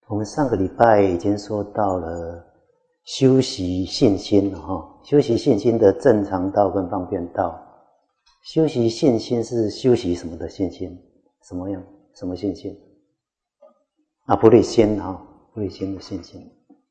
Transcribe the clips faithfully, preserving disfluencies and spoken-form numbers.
我们上个礼拜已经说到了修习信心了哈，修习信心的正常道跟方便道。修习信心是修习什么的信心？什么样？什么信心？啊，菩提心哈，菩提心的信心。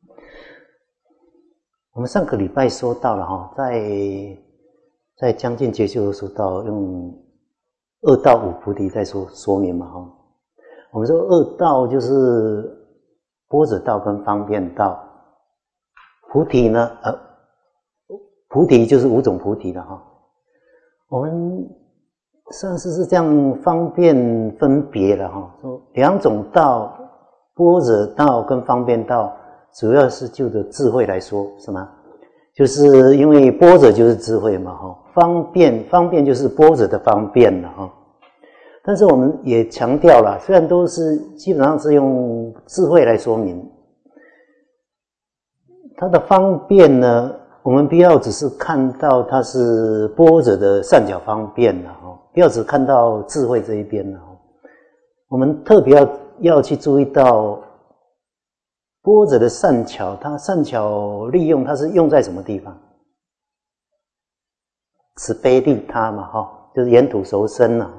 我们上个礼拜说到了哈，在在将近结束的说到用二道五菩提在说说明嘛哈。我们说二道就是般若道跟方便道，菩提呢，呃，菩提就是五种菩提了哈。我们上次是这样方便分别了哈，说两种道，般若道跟方便道，主要是就着智慧来说，是吗？就是因为般若就是智慧嘛哈，方便方便就是般若的方便了哈。但是我们也强调了，虽然都是基本上是用智慧来说明，它的方便呢，我们不要只是看到它是般若的善巧方便了哈，不要只看到智慧这一边了哈。我们特别要要去注意到般若的善巧，它善巧利用它是用在什么地方？慈悲利他嘛哈，就是沿途熟身了。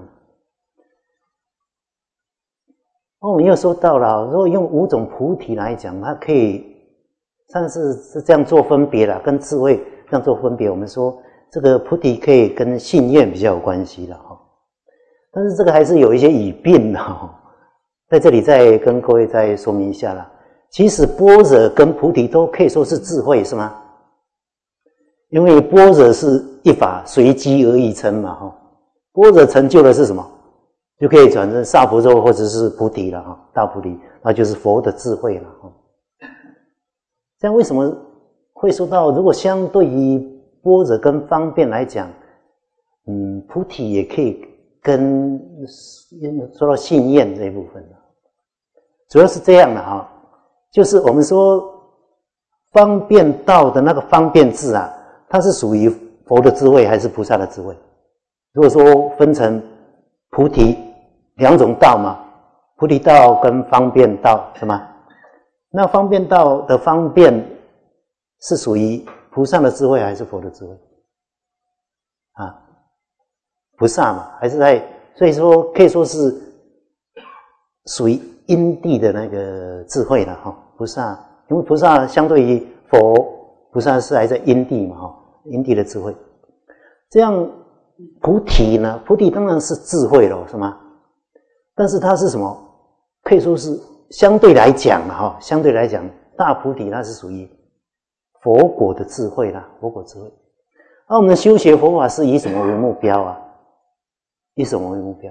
我们又说到了，如果用五种菩提来讲，它可以上次是这样做分别啦，跟智慧这样做分别。我们说这个菩提可以跟信愿比较有关系的哈，但是这个还是有一些语病的哈，在这里再跟各位再说明一下啦。其实般若跟菩提都可以说是智慧，是吗？因为般若是一法随机而异称嘛哈，般若成就的是什么？就可以转成萨婆诃或者是菩提了哈，大菩提，那就是佛的智慧了哈。这样为什么会说到，如果相对于般若跟方便来讲，嗯，菩提也可以跟说到信愿这一部分了，主要是这样的哈，就是我们说方便道的那个方便智啊，它是属于佛的智慧还是菩萨的智慧？如果说分成菩提两种道嘛，菩提道跟方便道是吗？那方便道的方便是属于菩萨的智慧还是佛的智慧？啊，菩萨嘛，还是在，所以说可以说是属于因地的那个智慧了哈。菩萨，因为菩萨相对于佛，菩萨是还在因地嘛哈，因地的智慧。这样菩提呢？菩提当然是智慧了，是吗？但是它是什么？可以说是相对来讲哈，相对来讲，大菩提它是属于佛果的智慧啦，佛果智慧。那我们修学佛法是以什么为目标啊？以什么为目标？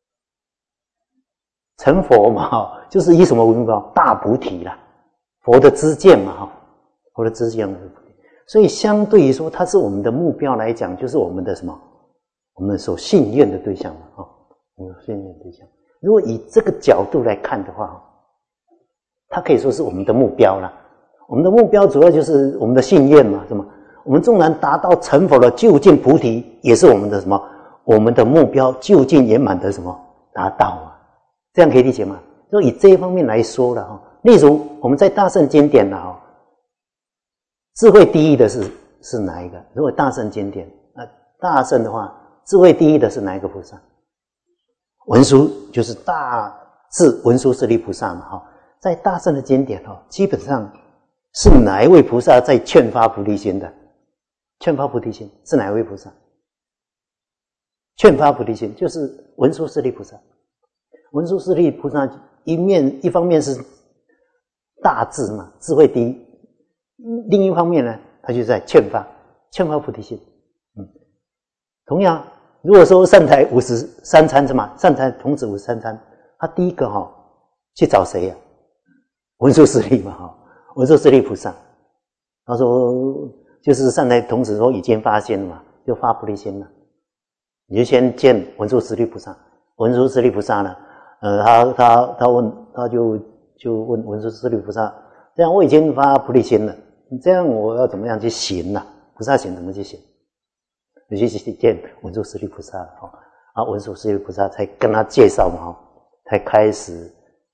成佛嘛哈，就是以什么为目标？大菩提啦，佛的知见嘛哈，佛的知见为菩提。所以相对于说，它是我们的目标来讲，就是我们的什么？我们所信愿的对象嘛，哈，我们信愿的对象。如果以这个角度来看的话，它可以说是我们的目标啦。我们的目标主要就是我们的信愿嘛，是吗？我们纵然达到成佛的究竟菩提，也是我们的什么？我们的目标究竟圆满的什么达到啊？这样可以理解吗？就以这一方面来说了哈。例如我们在大乘经典了哈，智慧第一的是是哪一个？如果大乘经典，那大乘的话。智慧第一的是哪一个菩萨？文殊，就是大智文殊师利菩萨嘛哈。在大乘的经典哈，基本上是哪一位菩萨在劝发菩提心的？劝发菩提心是哪一位菩萨？劝发菩提心就是文殊师利菩萨。文殊师利菩萨一面一方面是大智嘛，智慧第一；另一方面呢，他就在劝发劝发菩提心。嗯，同样。如果说善财五十三参什么善财童子五十三参，他第一个哈、哦、去找谁呀、啊？文殊师利嘛哈，文殊师利菩萨。他说就是善财童子说已经发心了嘛，就发菩提心了。你就先见文殊师利菩萨，文殊师利菩萨呢，呃，他他他问，他就就问文殊师利菩萨，这样我已经发菩提心了，这样我要怎么样去行呢、啊？菩萨行怎么去行？你去见文殊师利菩萨哈，啊，文殊师利菩萨才跟他介绍嘛哈，才开始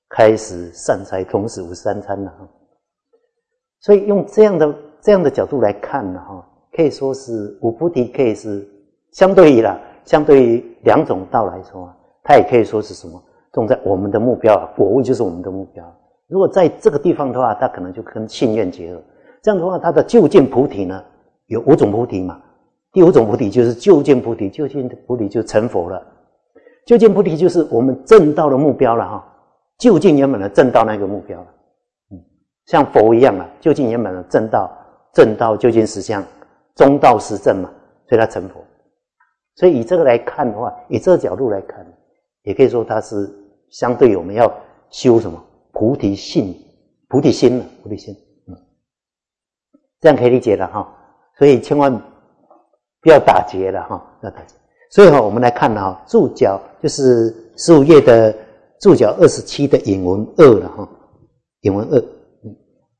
开始善财童子五十三参了哈。所以用这样的这样的角度来看呢哈，可以说是五菩提可以是相对于啦，相对于两种道来说，它也可以说是什么？重在我们的目标啊，果位就是我们的目标。如果在这个地方的话，它可能就跟信愿结合。这样的话，它的究竟菩提呢，有五种菩提嘛。第五种菩提就是究竟菩提，究竟菩提就成佛了。究竟菩提就是我们证道的目标了哈，究竟圆满的证道那个目标了。嗯，像佛一样啊，究竟圆满的证道，证道究竟实相，中道实证嘛，所以他成佛。所以以这个来看的话，以这个角度来看，也可以说它是相对我们要修什么菩提性、菩提心了，菩提心。嗯，这样可以理解了哈。所以千万不要打结了哈，不要打结。所以哈，我们来看哈，注脚就是十五页的注脚二十七的引文二了哈，引文二。嗯，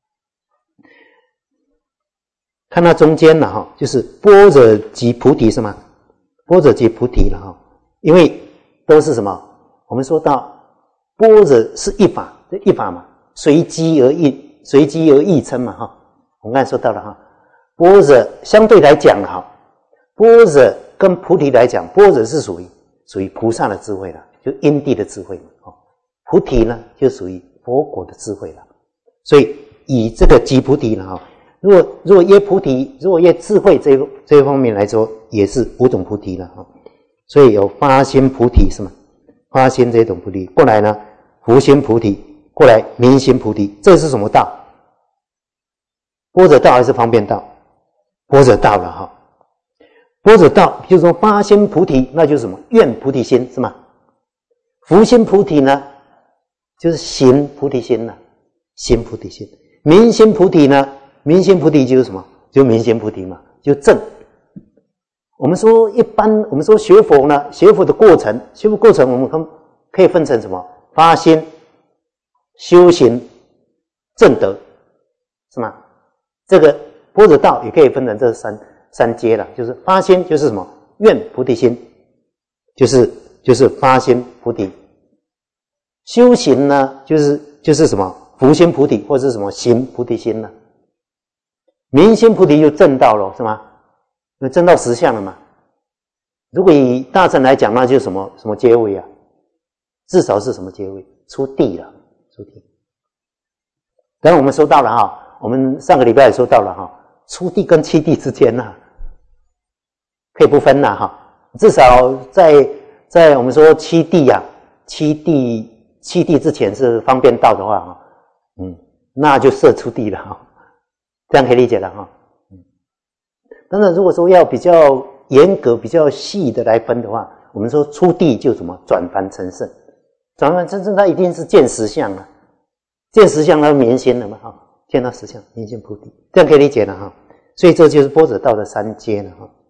看到中间了哈，就是般若即菩提是吗？般若即菩提了哈，因为都是什么？我们说到般若是一法，一法嘛，随机而异，随机而异称嘛哈。我们刚才说到了哈，般若相对来讲哈，般若跟菩提来讲，般若是属于属于菩萨的智慧了，就因地的智慧嘛。哦，菩提呢就属于佛果的智慧了。所以以这个即菩提了哈，如果如果耶菩提，如果耶智慧这一这一方面来说，也是五种菩提了哈。所以有发心菩提是吗？发心这种菩提，过来呢福心菩提，过来明心菩提，这是什么道？般若道还是方便道？般若道了哈。般若道就是说发心菩提，那就是什么？愿菩提心是吗？福心菩提呢，就是行菩提心了，行菩提心。明心菩提呢，明心菩提就是什么？就明心菩提嘛，就正。我们说一般，我们说学佛呢，学佛的过程，学佛过程我们可以分成什么？发心、修行、正德，是吗？这个般若道也可以分成这三三阶了，就是发心就是什么？愿菩提心，就是就是发心菩提。修行呢，就是就是什么？福心菩提或者是什么行菩提心呢？明心菩提就证道了，是吗？那证到实相了嘛？如果以大乘来讲，那就是什么什么阶位啊？至少是什么阶位？出地了，出地。当然我们说到了哈，我们上个礼拜也说到了哈，出地跟七地之间呐、啊，可以不分呐哈。至少在在我们说七地啊，七地七地之前是方便道的话哈，嗯，那就设出地了哈，这样可以理解了哈。当然，如果说要比较严格、比较细的来分的话，我们说出地就怎么转凡成圣，转凡成圣，它一定是见实相啊，见实相它明心了嘛，哈，见到实相，明心菩提，这样可以理解了哈。所以这就是般若道的三阶了哈。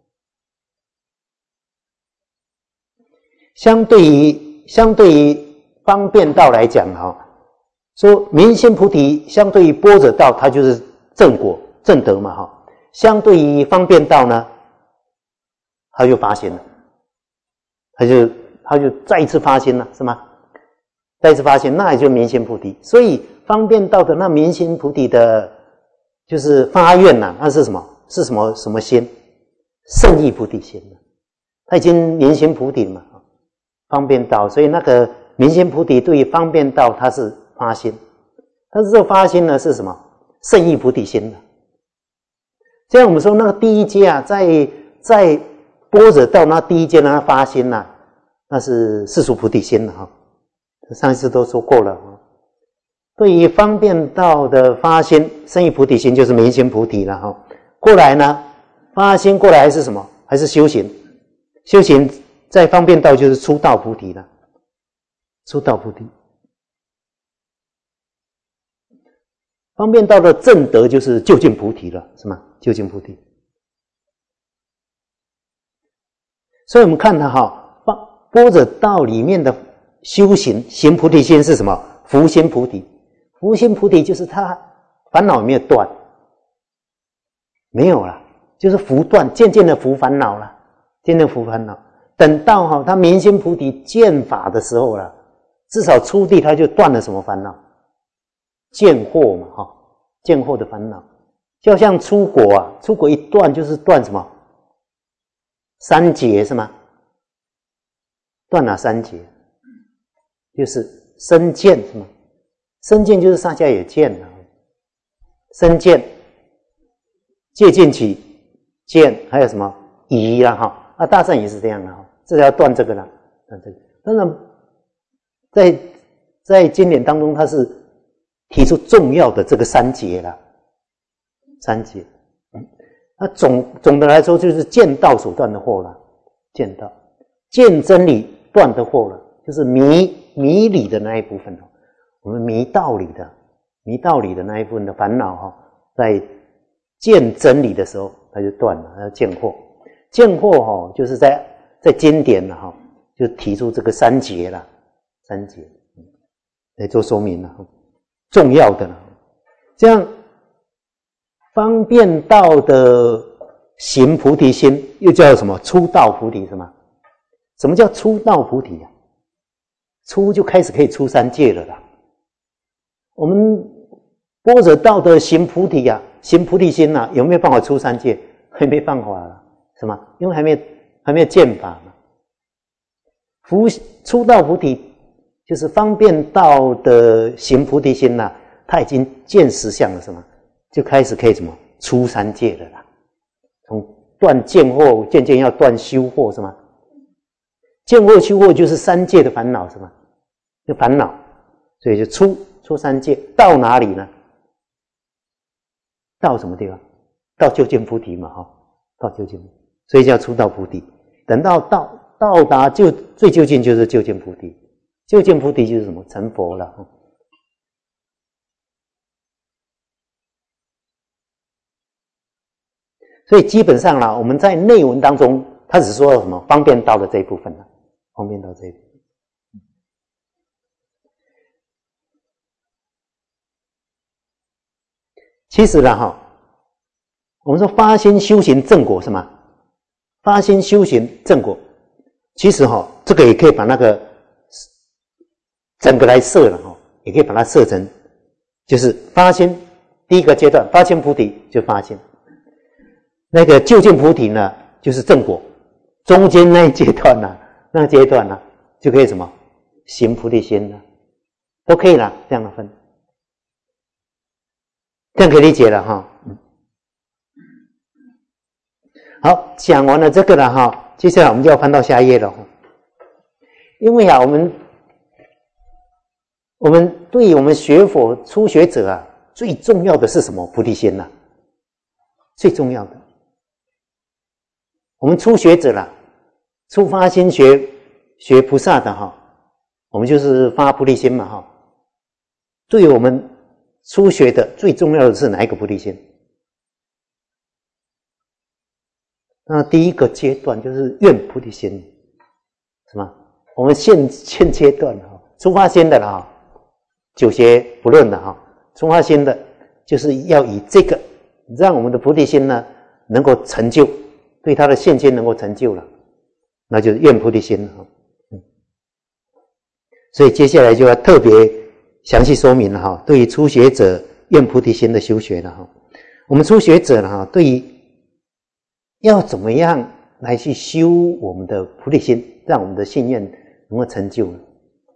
相对于相对于方便道来讲哈，说明心菩提相对于般若道，它就是正果正德嘛哈。相对于方便道呢，他就发心了，他就他就再一次发心了，是吗？再一次发心，那也就明心菩提。所以方便道的那明心菩提的，就是发愿呐、啊，那是什么？是什么什么心？圣意菩提心了。他已经明心菩提了嘛，方便道。所以那个明心菩提对于方便道，它是发心，但是这发心呢是什么？圣意菩提心了。这样我们说那个第一阶啊，在在般若道那第一阶那发心呐、啊，那是世俗菩提心了哈。上一次都说过了哈。对于方便道的发心，圣意菩提心就是明心菩提了哈。过来呢，发心过来还是什么？还是修行？修行在方便道就是出道菩提了，出道菩提。方便道的正德就是究竟菩提了，是吗？究竟菩提。所以我们看它哈，般若道里面的修行行菩提心是什么？福心菩提。福心菩提就是他烦恼有没有断？没有了，就是福断，渐渐的福烦恼了，渐渐福烦恼。等到哈他明心菩提见法的时候了， 至少初地他就断了什么烦恼？见惑嘛，哈，见惑的烦恼。就像出国啊，出国一断就是断什么？三劫是吗？断哪三劫？就是身见是吗？身见就是上下也见了，身见、戒禁起见，还有什么疑啦哈？啊，大善也是这样的哈，这要断这个了，断这个。当然，在在经典当中，它是提出重要的这个三劫了，三劫。嗯，那总总的来说，就是见道所断的惑了，见道，见真理断的惑了，就是迷迷理的那一部分哦。我们迷道理的，迷道理的那一部分的烦恼哈，在见真理的时候，它就断了，它叫见惑。见惑哈，就是在在经典了哈，就提出这个三劫了，三劫来做说明了，重要的了。这样方便道的行菩提心，又叫什么？初道菩提是吗？什么叫初道菩提啊？初就开始可以出三界了啦。我们般若道的行菩提啊，行菩提心啊，有没有办法出三界？还没办法了，是吗？因为还没有还没有见法嘛。福初道菩提就是方便道的行菩提心呐、啊，他已经见实相了，是吗？就开始可以什么出三界了啦。从断见惑，渐渐要断修惑，是吗？见惑修惑就是三界的烦恼，是吗？就烦恼，所以就出出三界，到哪里呢？到什么地方？到究竟菩提嘛，哈，到究竟，所以叫初道菩提。等到到到达就最究竟就是究竟菩提，究竟菩提就是什么？成佛了。所以基本上啦，我们在内文当中，他只说了什么方便道的这一部分了，方便道这一部分。其实啦哈，我们说发心修行正果是吗？发心修行正果，其实哈，这个也可以把那个整个来设了哈，也可以把它设成，就是发心第一个阶段，发心菩提就发心，那个究竟菩提呢，就是正果，中间那一阶段呢，那个阶段呢，就可以什么行菩提心了，都可以了，这样的分。这样可以理解了哈。好，讲完了这个了哈，接下来我们就要翻到下一页了。因为啊，我们我们对于我们学佛初学者啊，最重要的是什么？菩提心呐、啊，最重要的。我们初学者啦，初发心学学菩萨的哈，我们就是发菩提心嘛哈。对于我们初学的最重要的是哪一个菩提心？那第一个阶段就是愿菩提心，是吗？我们现现阶段哈，初发心的啦，九邪不论的哈，初发心的就是要以这个让我们的菩提心呢能够成就，对他的现心能够成就了，那就是愿菩提心了哈。嗯，所以接下来就要特别详细说明了哈，对于初学者愿菩提心的修学了哈。我们初学者了哈，对于要怎么样来去修我们的菩提心，让我们的信愿能够成就呢？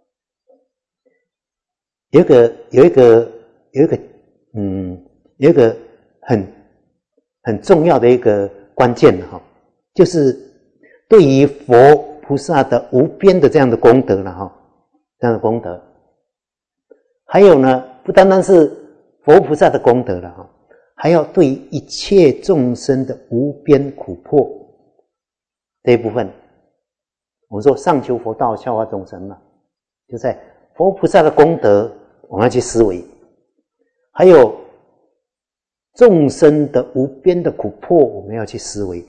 有一个有一个有一个嗯有一个很很重要的一个关键哈，就是对于佛菩萨的无边的这样的功德了哈，这样的功德。还有呢，不单单是佛菩萨的功德了哈，还要对于一切众生的无边苦迫这一部分，我们说上求佛道，下化众生嘛，就在佛菩萨的功德，我们要去思维；还有众生的无边的苦迫，我们要去思维；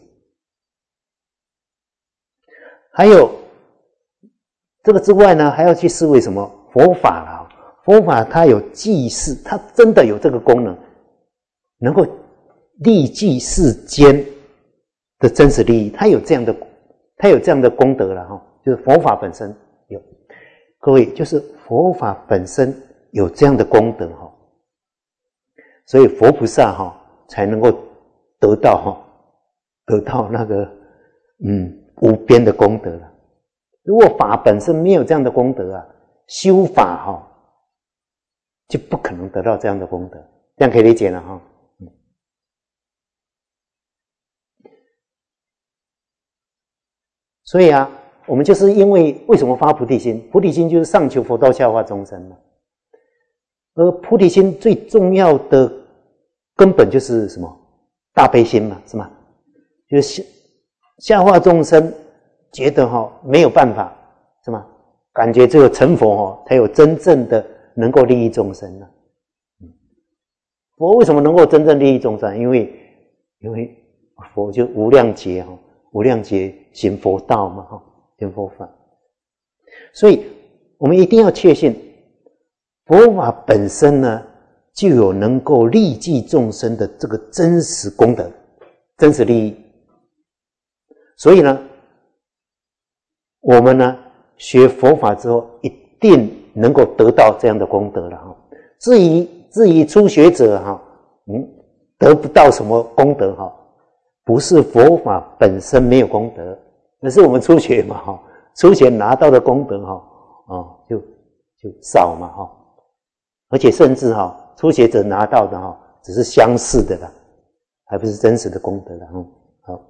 还有这个之外呢，还要去思维什么？佛法啦。佛法它有济世，它真的有这个功能，能够利济世间的真实利益，它有这样的，它有这样的功德了哈，就是佛法本身有。 各位，就是佛法本身有这样的功德哈，所以佛菩萨哈才能够得到哈，得到那个嗯无边的功德了。如果法本身没有这样的功德啊，修法哈就不可能得到这样的功德，这样可以理解了哈。嗯，所以啊，我们就是因为为什么发菩提心？菩提心就是上求佛道，下化众生嘛。而菩提心最重要的根本就是什么？大悲心嘛，是吗？就是下化众生，觉得哈没有办法，是吗？感觉只有成佛哈才有真正的能够利益众生呢。佛为什么能够真正利益众生？因为因为佛就无量劫哈，无量劫行佛道嘛哈，行佛法。所以我们一定要确信，佛法本身呢，就有能够利济众生的这个真实功德、真实利益。所以呢，我们呢学佛法之后，一定能够得到这样的功德了哈。至于至于初学者哈，嗯，得不到什么功德哈，不是佛法本身没有功德，而是我们初学嘛哈，初学拿到的功德哈，哦，就就少嘛哈。而且甚至哈，初学者拿到的哈，只是相似的啦，还不是真实的功德啦。嗯，好，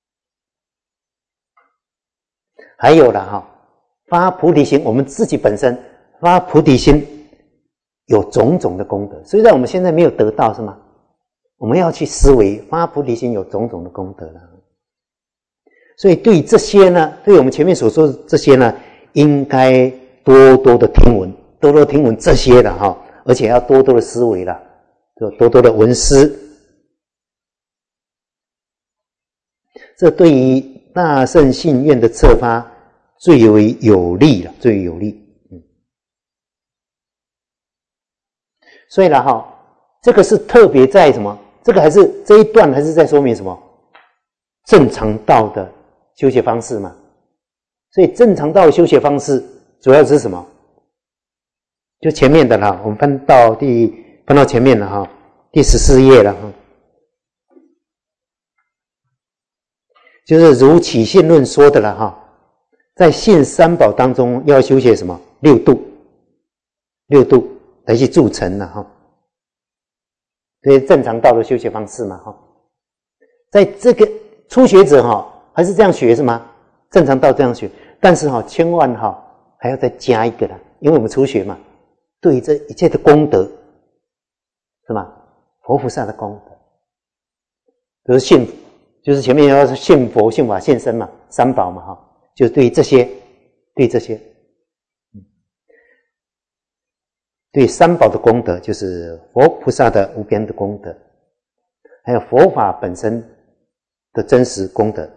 还有了哈，发菩提心，我们自己本身发菩提心有种种的功德，虽然我们现在没有得到，是吗？我们要去思维发菩提心有种种的功德了。所以对于这些呢，对我们前面所说的这些呢，应该多多的听闻，多多听闻这些了哈。而且要多多的思维啦，就多多的闻思，这对于大乘信愿的策发最为有利了，最为有利。嗯，所以了哈，这个是特别在什么？这个还是这一段还是在说明什么？正常道的修学方式嘛。所以正常道的修学方式主要是什么？就前面的啦，我们翻到第翻到前面了哈，第十四页了哈，就是如起信论说的了哈，在信三宝当中要修学什么？六度，六度来去铸成了哈，这是正常道的修学方式嘛哈，在这个初学者哈还是这样学是吗？正常道这样学，但是哈千万哈还要再加一个啦，因为我们初学嘛。对于这一切的功德，是吗？佛菩萨的功德，比如信，就是前面要是信佛、信法、信身嘛，三宝嘛，哈，就是对于这些，对这些，嗯，对三宝的功德，就是佛菩萨的无边的功德，还有佛法本身的真实功德。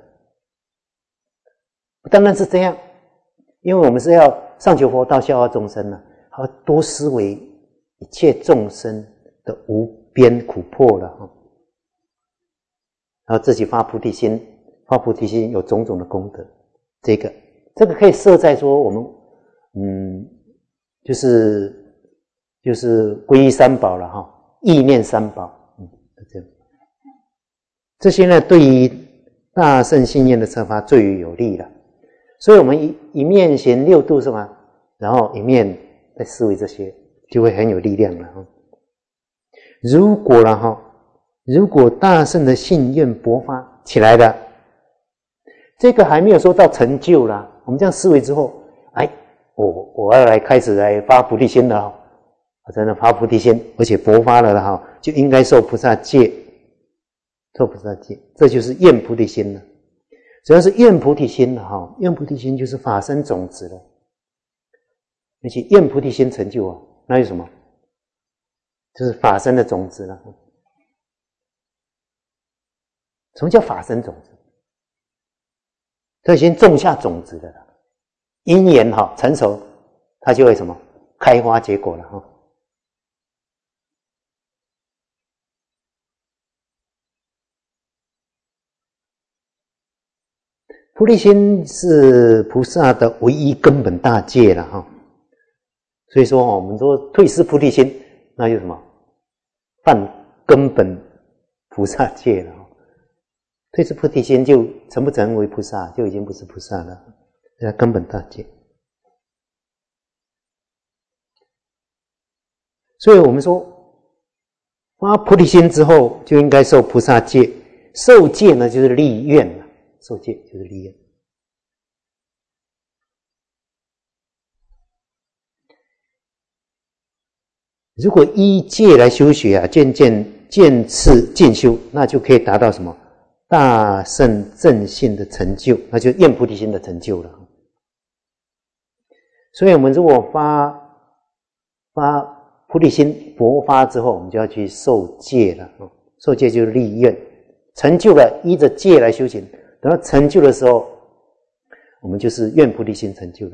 不单单是这样，因为我们是要上求佛道，下化众生呢。要多思维一切众生的无边苦迫了哈，然后自己发菩提心，发菩提心有种种的功德，这个这个可以设在说我们嗯，就是就是皈依三宝了哈，意念三宝，嗯，这样这些呢，对于大乘信愿的策发最为有利了。所以我们一一面行六度是吗？然后一面在思维这些，就会很有力量了哈。如果了哈，如果大乘的信愿勃发起来了，这个还没有说到成就啦。我们这样思维之后，哎，我我要来开始来发菩提心了哈，我真的发菩提心，而且勃发了了哈，就应该受菩萨戒，受菩萨戒，这就是愿菩提心了。只要是愿菩提心了哈，愿菩提心就是法身种子了。而且愿菩提心成就啊，那有什么？就是法身的种子了。什么叫法身种子？它已经种下种子的了，因缘哈成熟，它就会什么？开花结果了哈。菩提心是菩萨的唯一根本大戒了哈。 所以说哦，我们说退失菩提心，那就什么犯根本菩萨戒了。退失菩提心就成不成为菩萨，就已经不是菩萨了，那根本大戒。所以我们说发菩提心之后就应该受菩萨戒，受戒呢就是立愿了，受戒就是立愿。如果依戒来修学啊，渐渐渐次进修，那就可以达到什么大圣正信的成就，那就愿菩提心的成就了。所以我们如果发发菩提心勃发之后，我们就要去受戒了。受戒就是立愿，成就了依着戒来修行，等到成就的时候，我们就是愿菩提心成就了。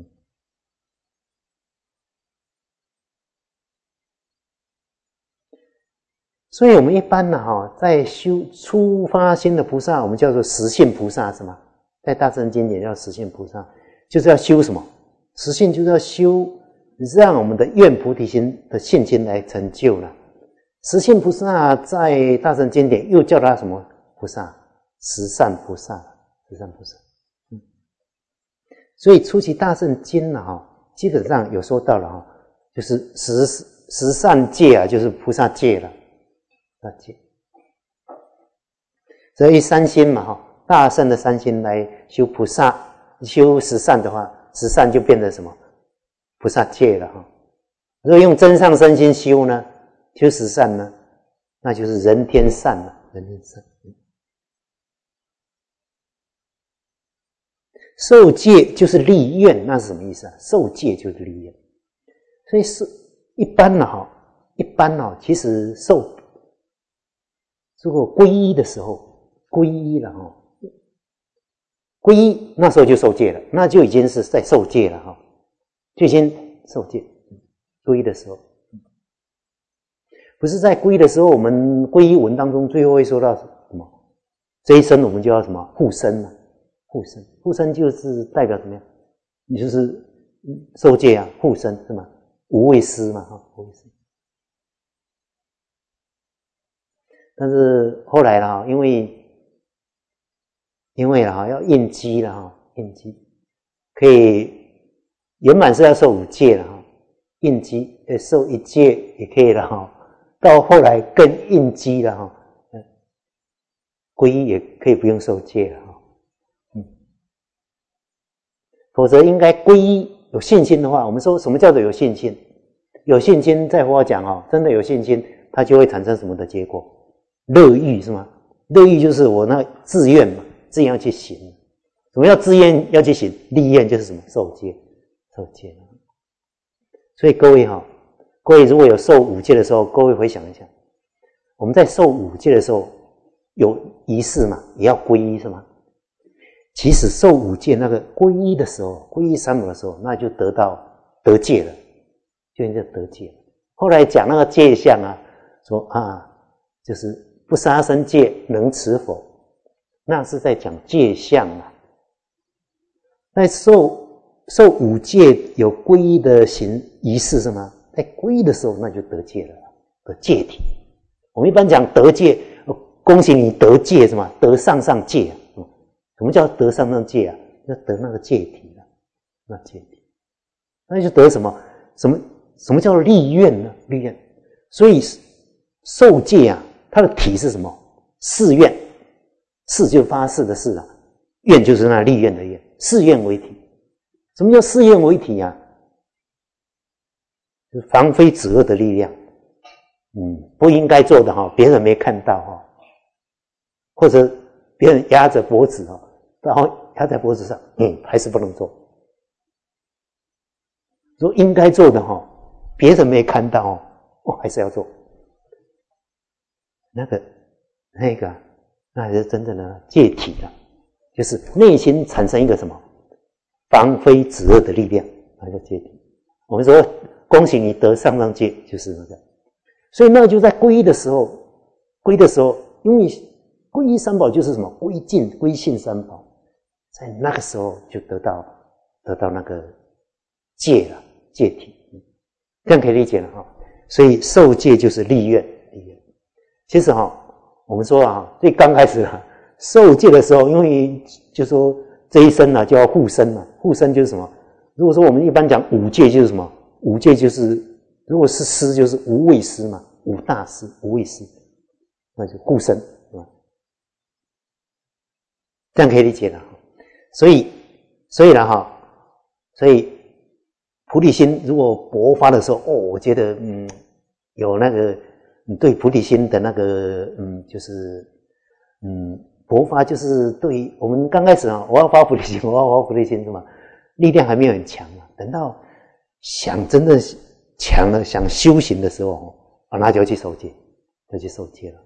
所以我们一般呢，哈，在修初发心的菩萨，我们叫做实信菩萨，是吗？在大乘经典叫实信菩萨，就是要修什么？实信就是要修，让我们的愿菩提心的信心来成就了。实信菩萨在大乘经典又叫他什么菩萨？十善菩萨，十善菩萨。嗯，所以初期大乘经呢，哈，基本上有说到了哈，就是十十善戒啊，就是菩萨戒了。戒，所以三心嘛，哈，大乘的三心来修菩萨，修十善的话，十善就变成什么？菩萨戒了哈。如果用真上身心修呢，修十善呢，那就是人天善了，人天善。受戒就是立愿，那是什么意思啊？受戒就是立愿，所以是一般呢，哈，一般呢，其实受。如果皈依的时候，皈依了哈，皈依那时候就受戒了，那就已经是在受戒了哈，就已经受戒。皈依的时候，不是在皈依的时候，我们皈依文当中最后会说到什么？这一生我们就要什么护身了，护身，护身就是代表怎么样？你就是受戒啊，护身是吗？无畏施嘛，哈，无畏施。但是后来了，因为因为了要应机了哈，应机可以原本是要受五戒了哈，应机呃受一戒也可以了哈，到后来更应机了哈，皈依也可以不用受戒了哈，嗯，否则应该皈依有信心的话，我们说什么叫做有信心？有信心，在佛讲哦，真的有信心，它就会产生什么的结果？乐欲是吗？乐欲就是我那自愿嘛，自愿要去行。什么叫自愿要去行？立愿就是什么？受戒，受戒。所以各位哈，各位如果有受五戒的时候，各位回想一下，我们在受五戒的时候有仪式嘛，也要皈依是吗？其实受五戒那个皈依的时候，皈依三宝的时候，那就得到得戒了，就应该得戒了。后来讲那个戒相啊，说啊，就是不杀生戒能持否，那是在讲戒相啊。在受受五戒有皈依的行仪式是吗？在皈依的时候那就得戒了，得戒体。我们一般讲得戒，恭喜你得戒是吗？得上上戒啊。什么叫得上上戒啊？要得那个戒体啊，那戒体，那就得什么？什么什么叫做立愿呢？立愿，所以受戒啊，它的体是什么？誓愿，誓就是发誓的誓啊，愿就是那立愿的愿，誓愿为体。什么叫誓愿为体啊？就是防非止恶的力量。嗯，不应该做的哈，别人没看到哈，或者别人压着脖子哈，然后压在脖子上，嗯，还是不能做。如果应该做的哈，别人没看到哦，哦，还是要做。那个那个，那是真正的戒体了，就是内心产生一个什么防非止恶的力量，那叫戒体。我们说恭喜你得上上戒，就是那个。所以那就在皈依的时候，皈依的时候，因为皈依三宝就是什么？皈敬、皈信三宝，在那个时候就得到得到那个戒了，戒体。 这样可以理解了哈。所以受戒就是立愿，立愿。其实哈，我们说啊，最刚开始啊，受戒的时候，因为就说这一生呢就要护身嘛，护身就是什么？如果说我们一般讲五戒就是什么？五戒就是如果是师就是无畏师嘛，五大师无畏师，那就护身，是吧？这样可以理解了。所以，所以呢哈，所以菩提心如果勃发的时候，哦，我觉得嗯，有那个你对菩提心的那个嗯，就是嗯勃发，就是对于我们刚开始啊，我要发菩提心，我要发菩提心是吗？力量还没有很强啊，等到想真正强了，想修行的时候啊，那就要去受戒，就去受戒了。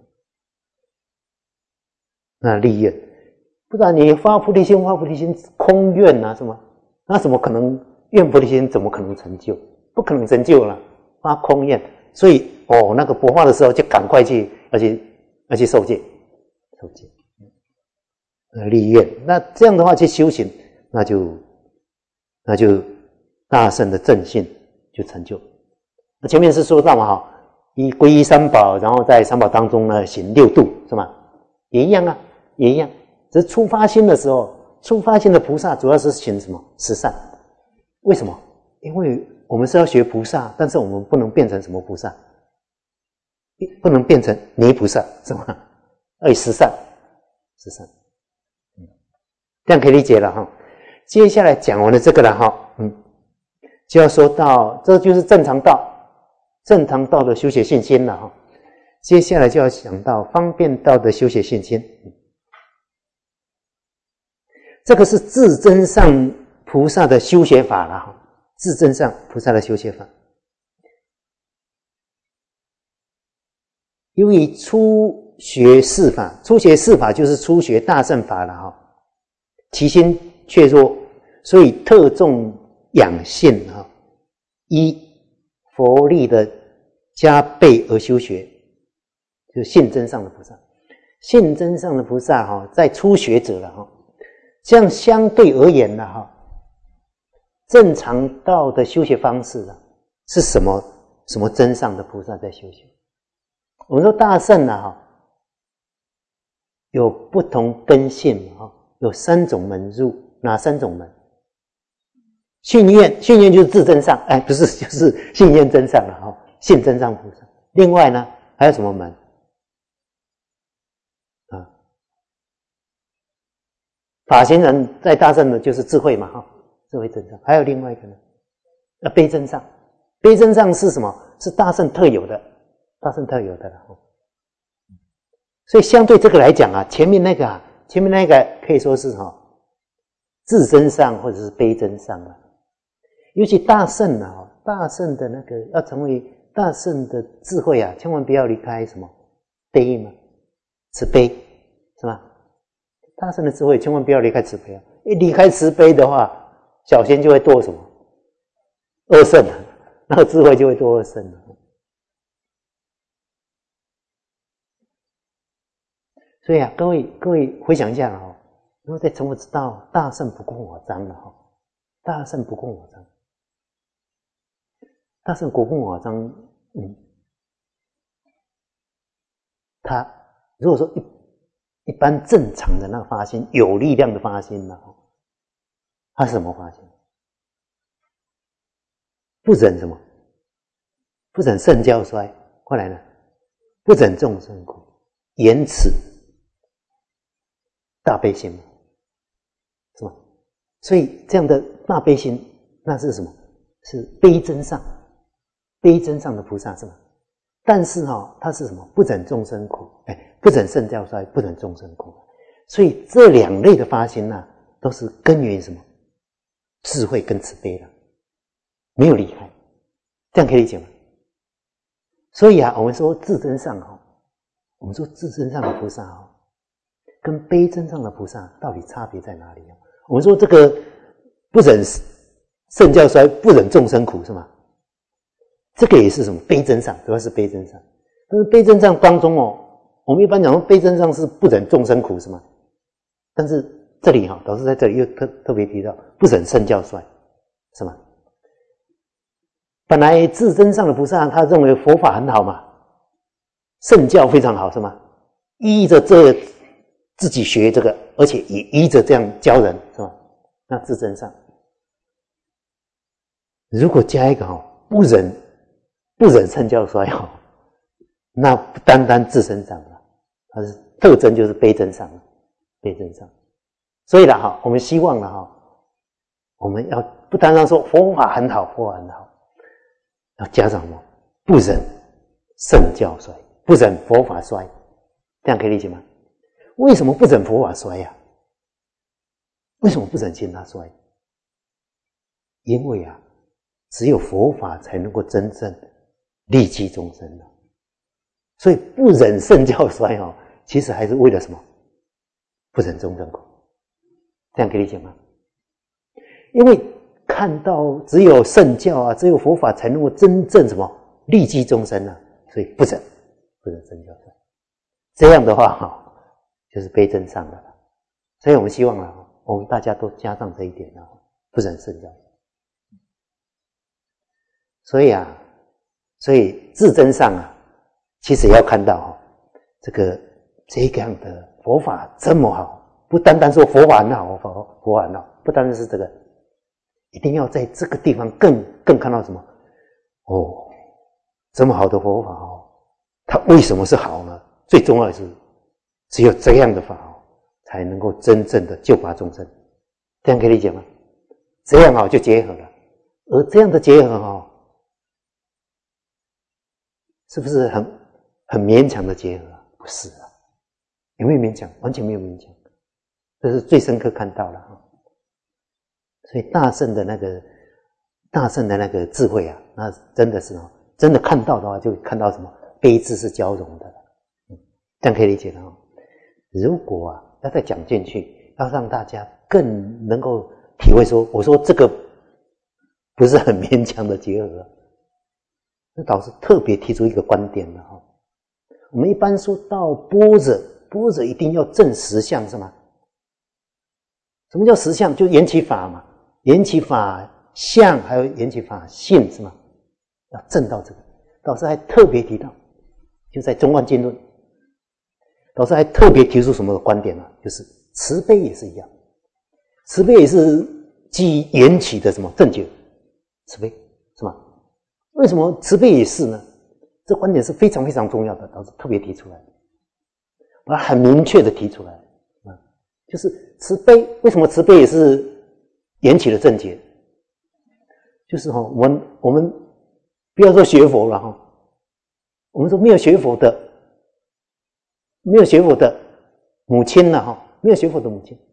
那立愿，不然你发菩提心，发菩提心空愿啊，什么？那怎么可能愿菩提心？怎么可能成就？不可能成就了，发空愿。所以哦，那个勃发的时候就赶快去，而且而且受戒，受戒，呃，立愿。那这样的话去修行，那就那就大圣的正信就成就。那前面是说到嘛，哈，以皈依三宝，然后在三宝当中呢行六度，是吗？也一样啊，也一样。只是初发心的时候，初发心的菩萨主要是行什么？十善。为什么？因为我们是要学菩萨，但是我们不能变成什么菩萨？不能变成泥菩萨，是吗？而十善，十善，嗯，这样可以理解了哈。接下来讲完了这个了哈，嗯，就要说到，这就是正常道，正常道的修学信心了哈。接下来就要讲到方便道的修学信心，嗯，这个是自真上菩萨的修学法了哈，自真上菩萨的修学法。由于初学四法，初学四法就是初学大乘法了哈，其心却弱，所以特重养性哈，依佛力的加倍而修学，就信真上的菩萨。信真上的菩萨哈，在初学者了哈，这样相对而言呢哈，正常道的修学方式啊，是什么？什么真上的菩萨在修学？我们说大乘啊哈，有不同根性哈，有三种门入，哪三种门？信愿，信愿就是自真上，哎，不是，就是信愿真上了哈，信真上菩萨。另外呢，还有什么门？啊，法行人在大乘的就是智慧嘛哈，智慧真上。还有另外一个呢，啊，悲真上，悲真上是什么？是大乘特有的。大乘特有的了，所以相对这个来讲啊，前面那个啊，前面那个可以说是哈，自真上或者是悲真上啊。尤其大乘啊，大乘的那个要成为大乘的智慧啊，千万不要离开什么悲嘛，慈悲是吧？大乘的智慧千万不要离开慈悲啊！一离开慈悲的话，小心就会堕什么恶圣啊，那个智慧就会堕恶圣了。所以啊，各位各位回想一下哦，如果在从我知道大圣不过我章了哈，大圣不过我章，大圣不过我章，嗯，他如果说一一般正常的那个发心，有力量的发心呢，他是什么发心？不忍什么？不忍圣教衰，后来呢？不忍众生苦，言此。大悲心嘛，是吧？所以这样的大悲心，那是什么？是悲真上，悲真上的菩萨是吧？但是哈、哦，他是什么？不忍众生苦，哎，不忍圣教衰，不忍众生苦。所以这两类的发心呢、啊，都是根源于什么？智慧跟慈悲了，没有离开，这样可以理解吗？所以啊，我们说自真上哈，我们说自真上的菩萨哈。跟悲真上的菩萨到底差别在哪里？我们说这个不忍圣教衰，不忍众生苦是吗？这个也是什么悲真上，主要是悲真上。但是悲真上当中哦，我们一般讲说悲真上是不忍众生苦是吗？但是这里哈、哦，导师在这里又特特别提到不忍圣教衰是吗？ 本来自真上的菩萨，他认为佛法很好嘛，圣教非常好，是吗？依着这自己学这个，而且也依着这样教人，是吧？那自真上，如果加一个哈，不忍不忍圣教衰哈，那不单单自身上了，它是特征就是悲真上了，悲真上。所以啦哈，我们希望了哈，我们要不单单说佛法很好，佛法很好，要加上什么？不忍圣教衰，不忍佛法衰，这样可以理解吗？为什么不忍佛法衰呀、啊？为什么不忍心它衰？因为啊，只有佛法才能够真正利济众生的、啊，所以不忍圣教衰哦，其实还是为了什么？不忍众生苦，这样可以理解吗？因为看到只有圣教啊，只有佛法才能够真正什么利济众生啊，所以不忍不忍圣教衰。这样的话哈。就是悲真上的了，所以我们希望啊，我们大家都加上这一点啊，不忍圣教。所以啊，所以自真上啊，其实也要看到哈、哦，这个这样的佛法这么好，不单单说佛法很好，佛佛法很好，不单单是这个，一定要在这个地方更更看到什么？哦，这么好的佛法哦，它为什么是好呢？最重要的是。只有这样的法哦，才能够真正的救拔众生，这样可以理解吗？这样哦就结合了，而这样的结合哦，是不是很很勉强的结合啊？不是啊，有没有勉强？完全没有勉强，这是最深刻看到了啊。所以大圣的那个大圣的那个智慧啊，那真的是哦，真的看到的话，就看到什么悲智是交融的了，嗯，这样可以理解了哦。如果啊要再讲进去，要让大家更能够体会说，我说这个不是很勉强的结合，那导师特别提出一个观点了哈。我们一般说到般若，般若一定要证实相是吗？什么叫实相？就缘起法嘛，缘起法相还有缘起法性是吗？要证到这个，导师还特别提到，就在《中观经论》。老师还特别提出什么观点呢、啊？就是慈悲也是一样，慈悲也是基缘起的什么正觉，慈悲是吗？为什么慈悲也是呢？这观点是非常非常重要的，老师特别提出来，把它很明确的提出来啊，就是慈悲，为什么慈悲也是缘起的正觉？就是哈、哦，我们我们不要说学佛了哈，我们说没有学佛的。没有学佛的母亲呢？哈，没有学佛的母亲，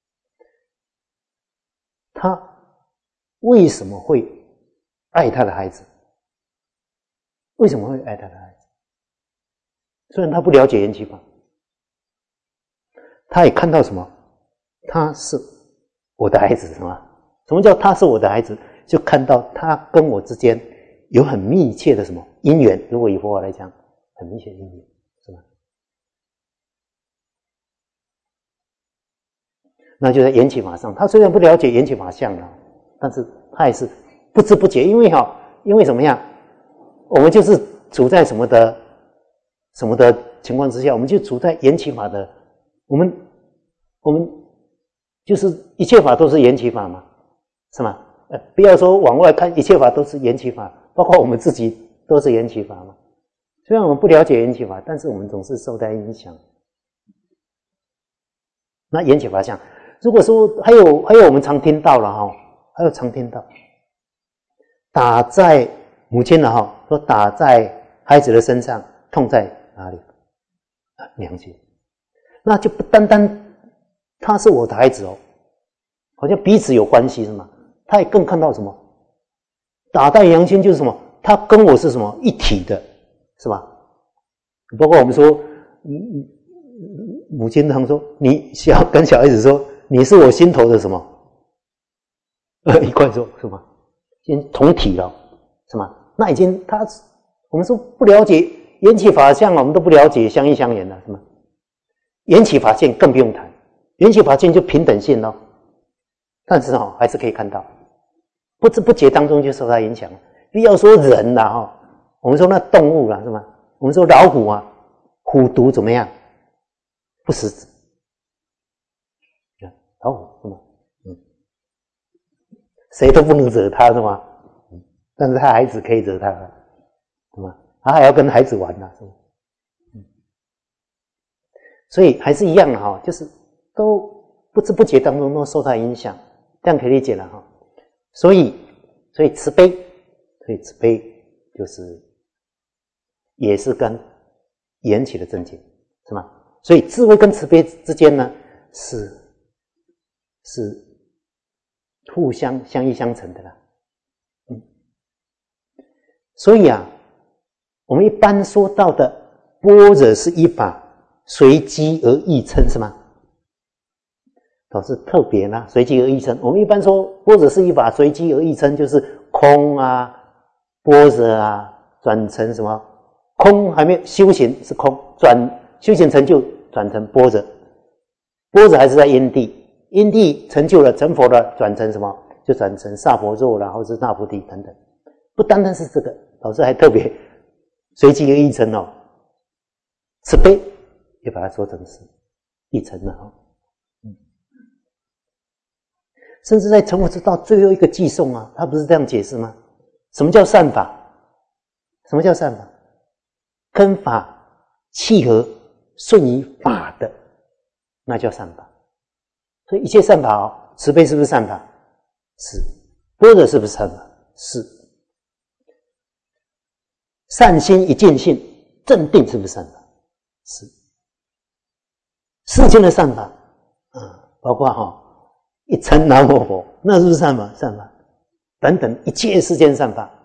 她为什么会爱她的孩子？为什么会爱她的孩子？虽然她不了解缘起法，她也看到什么？他是我的孩子，是吗？什么叫他是我的孩子？就看到他跟我之间有很密切的什么因缘？如果以佛法来讲，很密切的因缘。那就在缘起法上，他虽然不了解缘起法相了，但是他也是不知不觉，因为哈，因为怎么样，我们就是处在什么的什么的情况之下，我们就处在缘起法的，我们我们就是一切法都是缘起法嘛，是吗？呃，不要说往外看，一切法都是缘起法，包括我们自己都是缘起法嘛。虽然我们不了解缘起法，但是我们总是受它影响。那缘起法相。如果说还有还有我们常听到了哈，还有常听到打在母亲了哈，说打在孩子的身上，痛在哪里？啊，良心。那就不单单他是我的孩子哦，好像彼此有关系是吗？他也更看到什么？打在良心就是什么？他跟我是什么一体的，是吧？包括我们说，嗯，母亲常说，你小跟小孩子说。你是我心头的什么？呃，一块肉是吗？已经同体了，是吗？那已经他，我们说不了解缘起法相，我们都不了解相依相缘了，是吗？缘起法性更不用谈，缘起法性就平等性咯。但是哦，还是可以看到，不知不觉当中就受它影响了。 不要说人啦哈，我们说那动物啦是吗？我们说老虎啊，虎毒怎么样？不食子。老虎是吗？嗯，谁都不能惹它是吗？嗯，但是他孩子可以惹它，是吗？他还要跟孩子玩呢，是吗？嗯，所以还是一样的哈，就是都不知不觉当中都受它影响，这样可以理解了哈。所以，所以慈悲，所以慈悲就是也是跟缘起的正境，是吗？所以智慧跟慈悲之间呢，是是互相相依相成的啦。嗯，所以啊，我们一般说到的般若是一法，随机而异称，是吗？倒是特别啦，随机而异称。我们一般说般若是一法，随机而异称，就是空啊、般若啊，转成什么？空还没有修行是空，转修行成就转成般若，般若还是在因地，因地成就了成佛了，转成什么？就转成萨婆若啦，或是大菩提等等。不单单是这个，老师还特别随机而异称哦，慈悲也把它说成是异称了哈。嗯，甚至在成佛之道最后一个偈颂啊，他不是这样解释吗？什么叫善法？什么叫善法？跟法契合、顺于法的，那叫善法。所以一切善法哦，慈悲是不是善法？是。般若是不是善法？是。善心一尽性，正定是不是善法？是。世间的善法啊，包括哈、哦、一称南无佛，那是不是善法？善法。等等一切世间善法，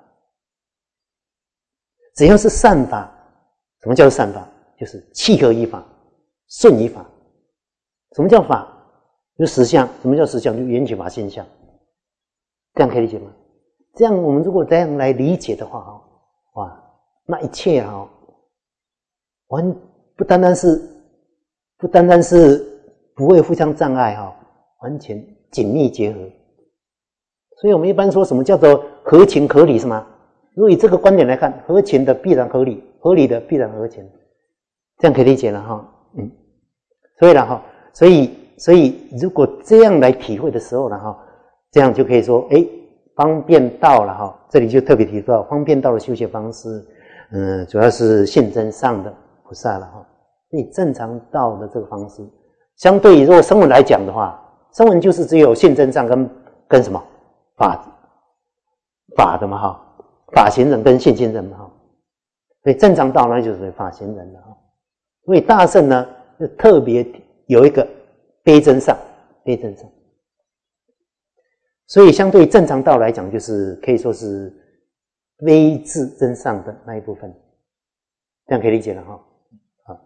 只要是善法，什么叫善法？就是契合于法，顺于法。什么叫法？就实相。什么叫实相？就缘起法现象。这样可以理解吗？这样我们如果这样来理解的话，哇，那一切啊，完不单单是不单单是不会互相障碍哈，完全紧密结合。所以我们一般说什么叫做合情合理，是吗？如果以这个观点来看，合情的必然合理，合理的必然合情，这样可以理解了哈。嗯，所以了哈，所以所以如果这样来体会的时候了哈，这样就可以说，哎，方便道了哈。这里就特别提到方便道的修学方式，嗯，主要是性真上的菩萨了哈。所以正常道的这个方式，相对于如果声闻来讲的话，声闻就是只有性真上跟跟什么法法的嘛哈，法行人跟现行人嘛哈。所以正常道呢就是法行人了哈。所以大乘呢就特别有一个悲真上，悲真上。所以相对于正常道来讲，就是可以说是悲智真上的那一部分，这样可以理解了哈。好，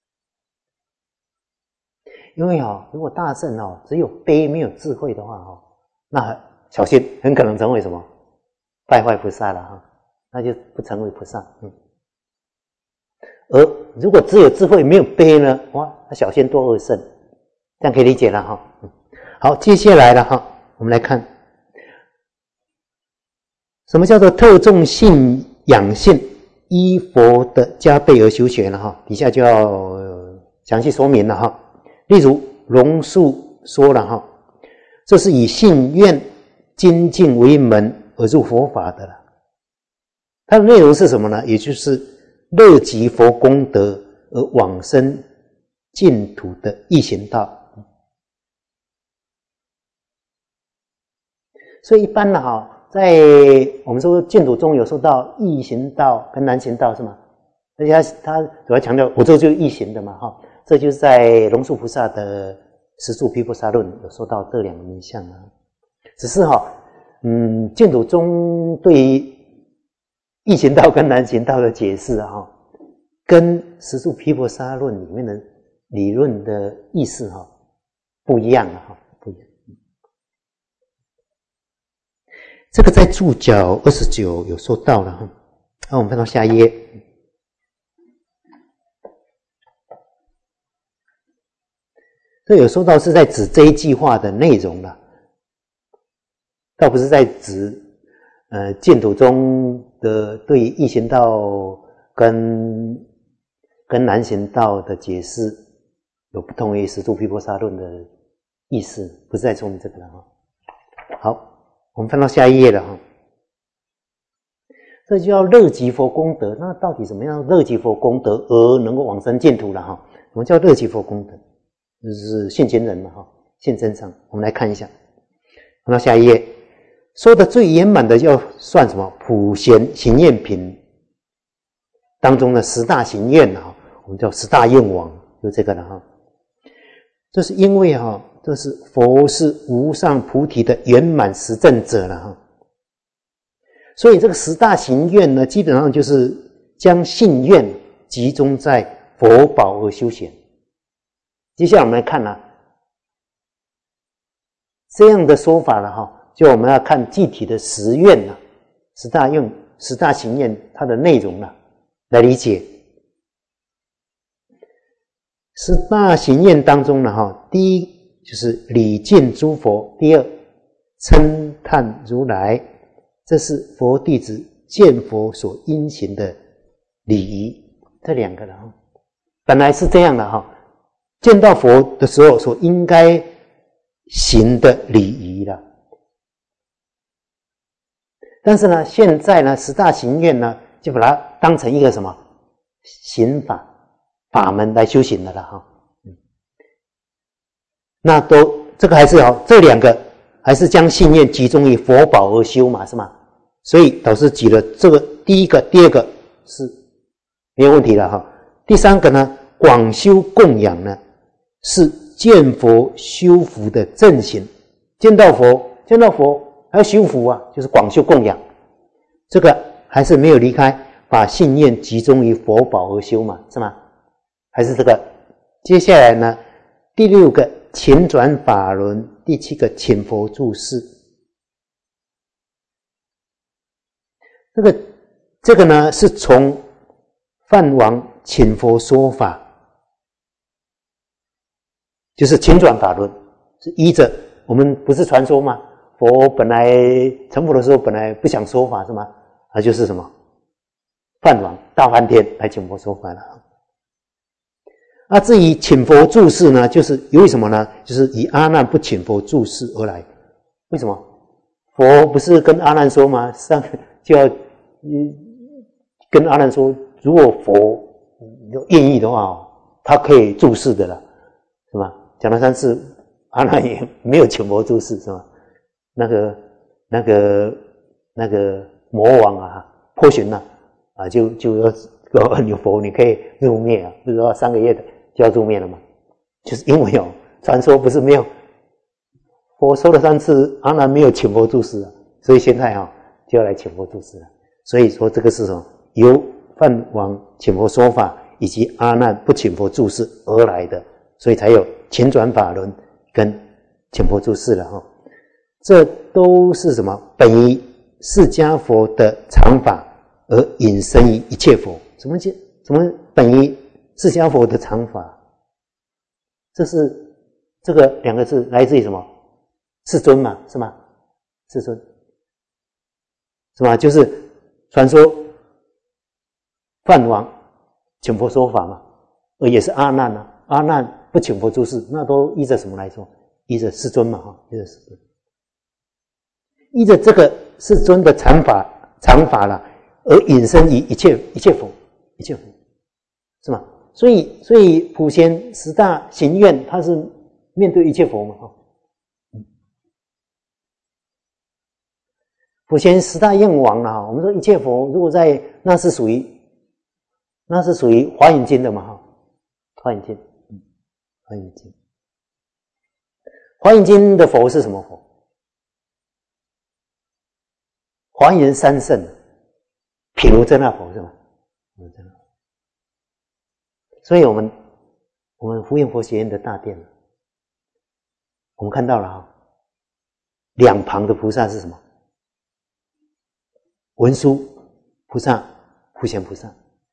因为哈，如果大乘哦只有悲没有智慧的话哈，那小心很可能成为什么败坏菩萨了哈，那就不成为菩萨。嗯，而如果只有智慧没有悲呢，哇，那小心多恶圣，这样可以理解了哈。嗯，好，接下来了哈，我们来看。什么叫做特重信仰性，依佛的加倍而修学呢？哈，底下就要详细说明了哈。例如龙树说了哈，这是以信愿精进为门而入佛法的了。它的内容是什么呢？也就是乐极佛功德而往生净土的易行道。所以一般的哈。在我们说净土中有说到易行道跟难行道是吗？而且他他主要强调，我这就是易行的嘛哈，这就是在龙树菩萨的十住毗婆沙论有说到这两个名相啊。只是哈，嗯，净土中对于易行道跟难行道的解释哈，跟十住毗婆沙论里面的理论的意思哈不一样哈。这个在注脚二十九有说到了哈，那我们看到下一页，这有说到是在指这一句话的内容了，倒不是在指呃净土中的对于易行道跟跟难行道的解释有不同于十住毗婆沙论的意思，不是在说明这个了哈。好，我们翻到下一页了哈。这就叫乐极佛功德。那到底怎么样乐极佛功德而能够往生净土了哈？什么叫乐极佛功德？就是现前人嘛哈，现真上。我们来看一下，翻到下一页，说的最圆满的要算什么？普贤行愿品当中的十大行愿哈，我们叫十大愿王，就这个了哈。这是因为哈，这是佛是无上菩提的圆满实证者了哈。所以这个十大行愿呢，基本上就是将信愿集中在佛宝而修行。接下来我们来看啊，这样的说法了哈，就我们要看具体的十愿啊，十大愿、十大行愿它的内容啊，来理解。十大行愿当中呢哈，第一就是礼敬诸佛，第二称叹如来。这是佛弟子见佛所应行的礼仪，这两个了哈。本来是这样的哈，见到佛的时候所应该行的礼仪了。但是呢，现在呢，十大行愿呢，就把它当成一个什么行法法门来修行的了哈。那都这个还是好，这两个还是将信愿集中于佛宝而修嘛，是吗？所以导师举了这个第一个、第二个是没有问题了哈。第三个呢，广修供养呢，是见佛修福的正行。见到佛，见到佛还要修福啊，就是广修供养。这个还是没有离开，把信愿集中于佛宝而修嘛，是吗？还是这个。接下来呢，第六个勤转法轮，第七个请佛住世。这个这个呢，是从梵王请佛说法，就是勤转法轮，是依着我们不是传说吗？佛本来成佛的时候本来不想说法是吗？那就是什么？梵王大梵天来请佛说法了。那至于请佛住世呢，就是由于什么呢？就是以阿难不请佛住世而来。为什么？佛不是跟阿难说吗？上就要跟阿难说，如果佛有愿意的话，他可以住世的了，是吧？讲了三次，阿难也没有请佛住世，是吧？那个那个那个魔王啊，破巡呐，啊，就就要说有佛，你可以入灭啊，不是说三个月的就要入灭了吗？就是因为哦，传说不是没有佛说了三次，阿难没有请佛住世啊，所以现在啊就要来请佛住世了。所以说这个是什么？由梵王请佛说法，以及阿难不请佛住世而来的，所以才有勤转法轮跟请佛住世了哈。这都是什么？本于释迦佛的常法而引申于一切佛。什么叫什么本于释迦佛的常法？这是这个两个字来自于什么？世尊嘛，是吗？世尊是吧？就是传说梵王请佛说法嘛，而也是阿难啊。阿难不请佛住世，那都依着什么来说？依着世尊嘛，哈，依着世尊。依着这个世尊的常法常法了，而引申于一切一切佛，一切佛，是吗？所以所以普贤十大行愿，它是面对一切佛嘛，哈。普贤十大愿王啊，我们说一切佛，如果在那是属于那是属于华严经的嘛，哈，华严经，嗯，华严经，华严经的佛是什么佛？华严三圣，毗卢遮那佛是吧？所以我们我们福愿佛学院的大殿，我们看到了哈，两旁的菩萨是什么？文殊菩萨、普贤菩萨，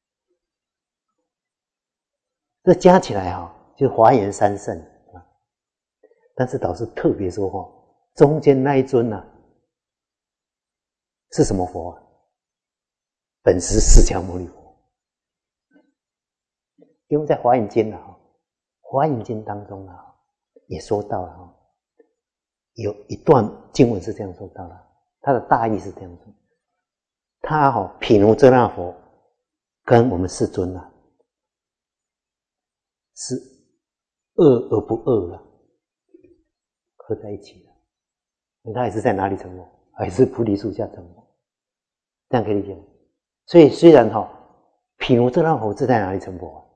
这加起来哈，就是华严三圣啊。但是导师特别说哈，中间那一尊啊， 是什么佛啊？本师释迦牟尼佛。因为在华严经啊，华严经当中啊，也说到了啊，有一段经文是这样说到了，它的大意是这样说：他哈毗卢遮那佛跟我们世尊啊，是恶而不恶了，合在一起了。他也是在哪里成佛？还是菩提树下成佛？这样可以理解吗？所以虽然哈毗卢遮那佛是在哪里成佛啊？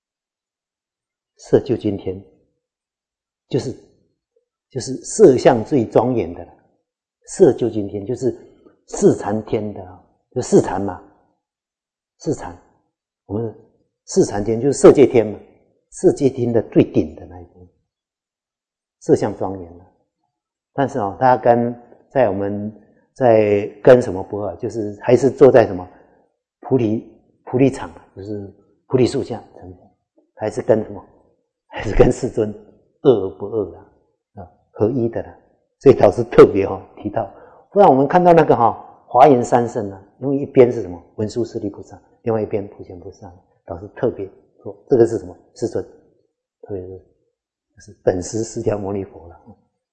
色究竟天，就是就是色相最庄严的了。色究竟天就是四禅天的啊，就四禅嘛，四禅，我们四禅天就是色界天嘛，色界天的最顶的那一部，色相庄严了。但是哦，他跟在我们在跟什么不二，就是还是坐在什么菩提菩提场，就是菩提树下成佛，还是跟什么？还是跟世尊二而不二啦，啊，合一的啦。所以导师特别哈、哦、提到，不然我们看到那个哈、哦、华严三圣呢，因为一边是什么文殊师利菩萨，另外一边普贤菩萨，导师特别说这个是什么世尊，特别是就是本师释迦牟尼佛了。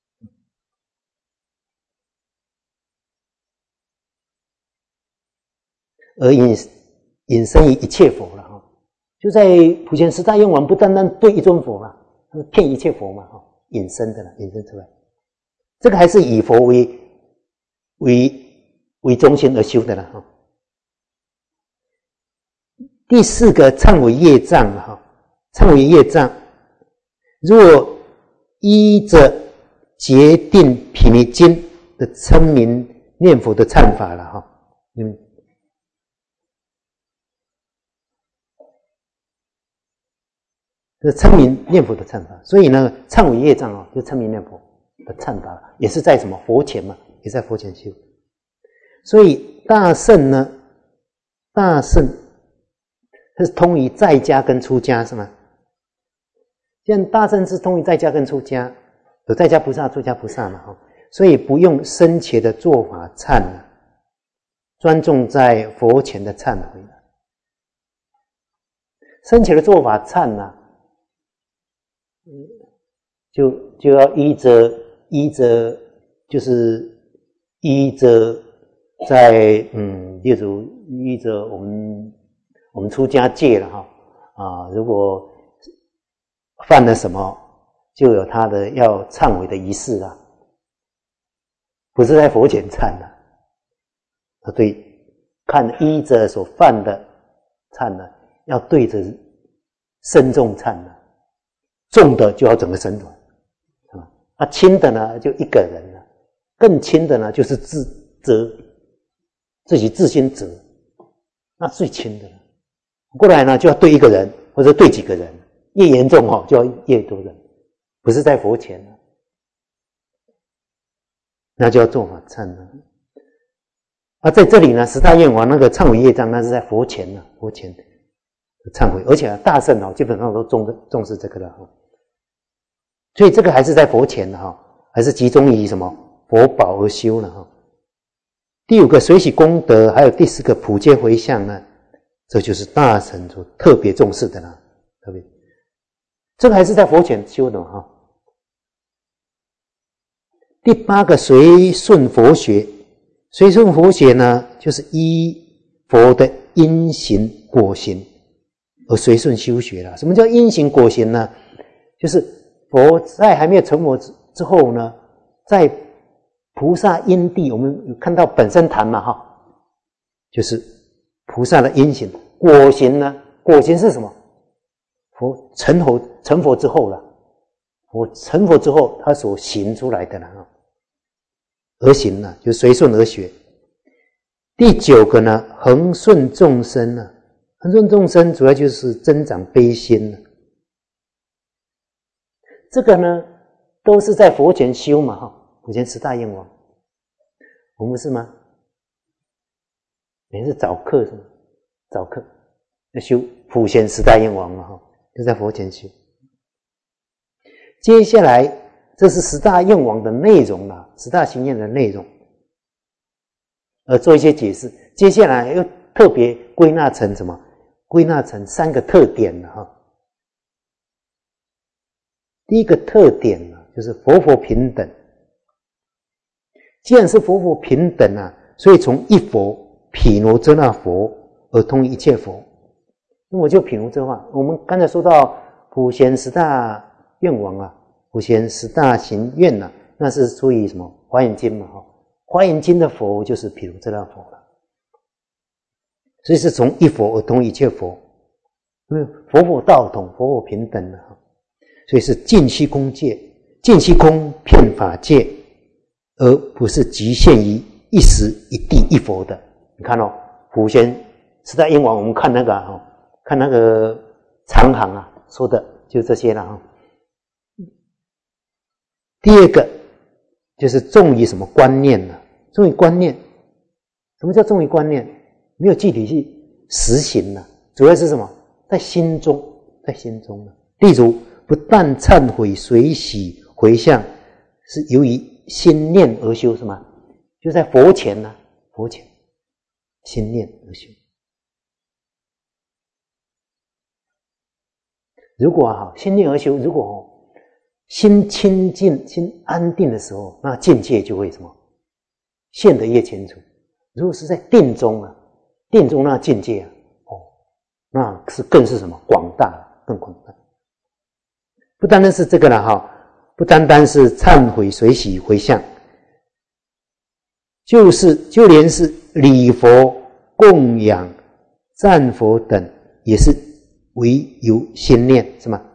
而引引申于一切佛了哈，就在普贤十大愿王不单单对一尊佛嘛，他是骗一切佛嘛哈，引申的了，引申出来，这个还是以佛为为为中心而修的了哈。第四个忏悔业障哈，忏悔业障，若依着决定毗尼经的称名念佛的忏法了哈，嗯。这是称名念佛的忏法，所以呢，忏悔业障啊，就称名念佛的忏法，也是在什么佛前嘛，也在佛前修。所以大乘呢，大乘它是通于在家跟出家是吗？像大乘是通于在家跟出家，有在家菩萨、出家菩萨嘛哈，所以不用深切的做法忏了，专重在佛前的忏悔了。深切的做法忏呢？就就要依着依着，就是依着在嗯，例如依着我们我们出家戒了哈啊，如果犯了什么，就有他的要忏悔的仪式啊，不是在佛前忏的，啊对，看依着所犯的忏呢，要对着身重忏的。重的就要整个僧团，是吧？啊，轻的呢就一个人了，更轻的呢就是自责，自己自心责，那最轻的了。过来呢就要对一个人或者对几个人，越严重哦就要越多人，不是在佛前了，那就要做法忏了。啊，在这里呢，十大愿王那个忏悔业障，那是在佛前了，佛前忏悔，而且、啊、大乘哦基本上都重重视这个了哈。所以这个还是在佛前的哈，还是集中于什么佛宝而修了哈。第五个随喜功德，还有第四个普皆回向呢，这就是大乘所特别重视的啦，特别这个还是在佛前修的哈。第八个随顺佛学，随顺佛学呢，就是依佛的因行果行而随顺修学啦。什么叫因行果行呢？就是佛在还没有成佛之后呢，在菩萨因地，我们有看到本身谈嘛哈，就是菩萨的因行。果行呢，果行是什么？佛成佛成佛之后了，佛成佛之后他所行出来的了哈，而行呢就随顺而学。第九个呢，恒顺众生呢，恒顺众生主要就是增长悲心了。这个呢，都是在佛前修嘛哈，佛前十大愿王，我们不是吗？每次早课是吗？早课要修普贤十大愿王嘛哈，就在佛前修。接下来，这是十大愿王的内容啦，十大行愿的内容。 而做一些解释。接下来又特别归纳成什么？归纳成三个特点了哈。第一个特点呢，就是佛佛平等。既然是佛佛平等啊，所以从一佛毗罗遮那佛而通一切佛。那么就譬如这话，我们刚才说到普贤十大愿王啊，普贤十大行愿啊，那是属于什么？华严经嘛哈。华严经的佛就是毗卢遮那佛了，所以是从一佛而通一切佛，因为佛佛道统，佛佛平等的哈，所以是尽虚空界，尽虚空遍法界，而不是局限于一时一地一佛的。你看哦，普贤十大愿王，我们看那个哈、哦，看那个长行啊说的就这些了哈、哦。第二个就是重于什么观念呢？重于观念。什么叫重于观念？没有具体去实行呢，主要是什么？在心中，在心中呢。例如，不但忏悔、随喜、回向，是由于心念而修，是吗？就在佛前呢，佛前心念而修。如果哈、啊、心念而修，如果、哦、心清净、心安定的时候，那境界就会什么现得越清楚。如果是在定中啊，定中那境界啊，哦，那是更是什么广大，更广大。不单单是这个了哈，不单单是忏悔、随喜、回向，就是就连是礼佛、供养、赞佛等，也是唯由心念，是吗？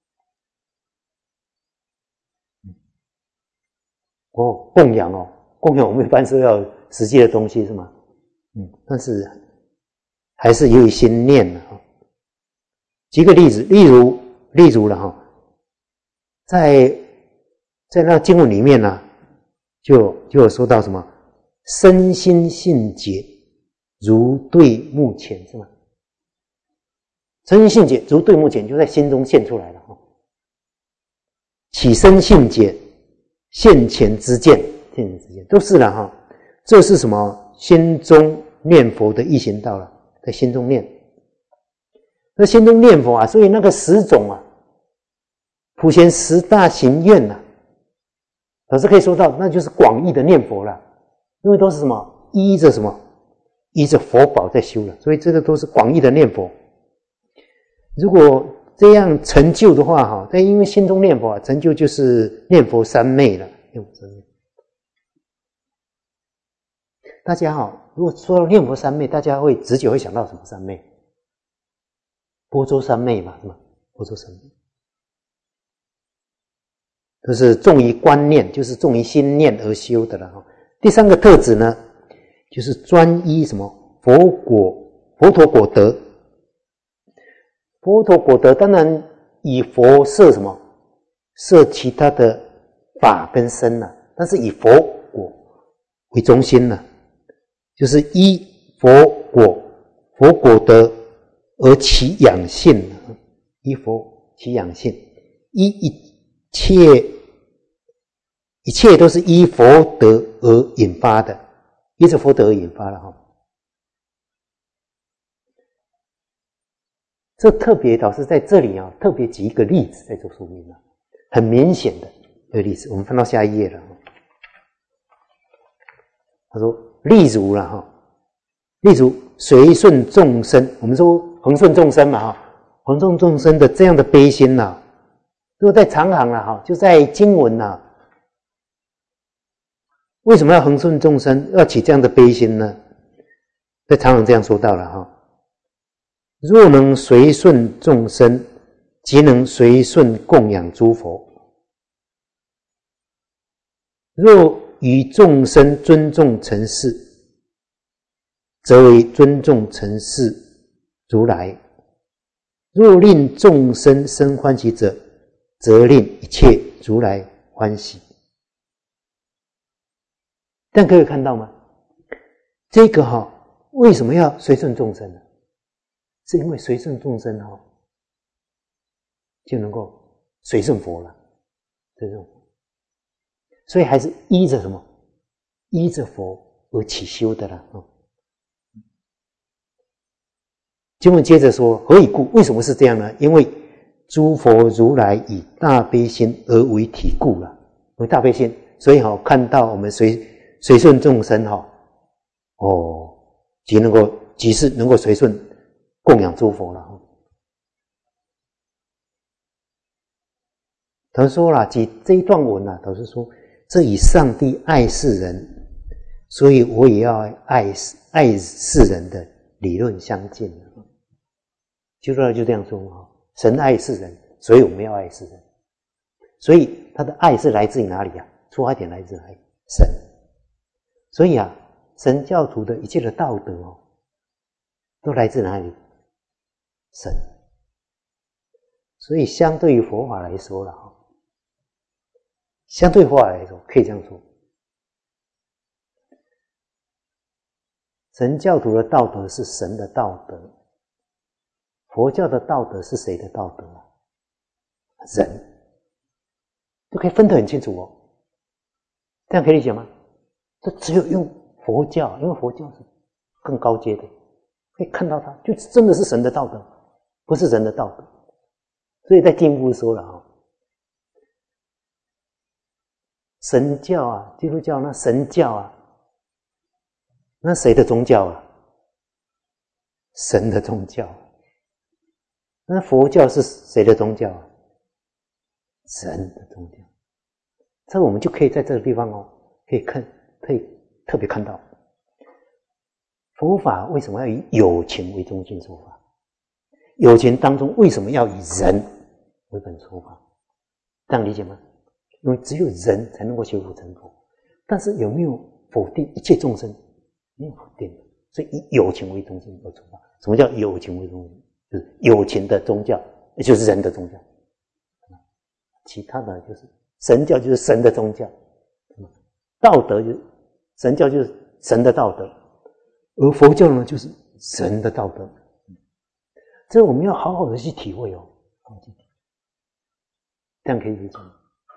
哦，供养哦，供养我们一般是要实际的东西，是吗？嗯，但是还是由于心念的哈。举个例子，例如例如了哈，在在那经文里面呢、啊，就就有说到什么身心性解，如对目前，是吗？身心性解如对目前，就在心中现出来了哈。起身性解，现前之见，现前之见都是了哈。这是什么？心中念佛的易行道了，在心中念。那心中念佛啊，所以那个十种啊，普贤十大行愿呐、啊，老师可以说到，那就是广义的念佛了，因为都是什么依着什么依着佛宝在修了，所以这个都是广义的念佛。如果这样成就的话哈，但因为心中念佛啊，成就就是念佛三昧了，念佛三昧。大家好，如果说到念佛三昧，大家会直觉会想到什么三昧？般舟三昧嘛，是吧？般舟三昧，这是重于观念，就是重于心念而修的了哈。第三个特质呢，就是专一什么佛果、佛陀果德。佛陀果德当然以佛摄什么？摄其他的法跟身了，但是以佛果为中心了。就是依佛果，佛果德而其养性，依佛其养性，依一切一切都是依佛德而引发的，依着佛德而引发了哈。这特别老师在这里啊，特别举一个例子在做说明啊，很明显的一个例子。我们翻到下一页了。他说。例如了哈，例如随顺众生，我们说恒顺众生嘛哈，恒顺众生的这样的悲心呐、啊，如果在长行了哈，就在经文呐、啊，为什么要恒顺众生，要起这样的悲心呢？在长行这样说到了哈，若能随顺众生，即能随顺供养诸佛。若与众生尊重承事，则为尊重承事如来；若令众生生欢喜者，则令一切如来欢喜。但可以看到吗？这个哈、哦，为什么要随顺众生呢？是因为随顺众生哈、哦，就能够随顺佛了，随顺佛。所以还是依着什么？依着佛而起修的啦。哦，经文接着说：何以故？为什么是这样呢？因为诸佛如来以大悲心而为体故了，为大悲心，所以哈、哦，看到我们随随顺众生哈、哦，哦，即能够即是能够随顺供养诸佛了。他说了，即这一段文啊，他是说，这以上帝爱世人，所以我也要爱爱世人的理论相近。就说就这样说嘛，神爱世人，所以我们要爱世人。所以他的爱是来自于哪里啊？出发点来自哪里？神。所以啊，神教徒的一切的道德哦，都来自哪里？神。所以相对于佛法来说了哈，相对佛法来说，可以这样说，神教徒的道德是神的道德，佛教的道德是谁的道德啊？人，就可以分得很清楚哦。这样可以理解吗？这只有用佛教，因为佛教是更高阶的，可以看到它就真的是神的道德，不是人的道德。所以在进一步说了啊，神教啊，基督教那神教啊，那谁的宗教啊？神的宗教。那佛教是谁的宗教啊？神的宗教。这我们就可以在这个地方哦，可以看，可以特别看到，佛法为什么要以有情为中心说法？有情当中为什么要以人为本说法？这样理解吗？因为只有人才能够修福成佛。但是有没有否定一切众生？没有否定，所以以有情为中心而说法。什么叫有情为中心？就是有情的宗教，也就是人的宗教。其他的就是神教，就是神的宗教；道德就是神教，就是神的道德；而佛教呢，就是神的道德。这我们要好好的去体会哦，好好去体会，这样可以理解吗？